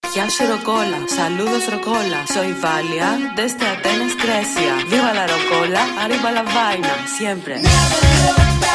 Gεια σου Rocola, saludos Rocola. Soy Valia, desde Atenas, Grecia. Viva la Rocola, arriba la vaina, siempre.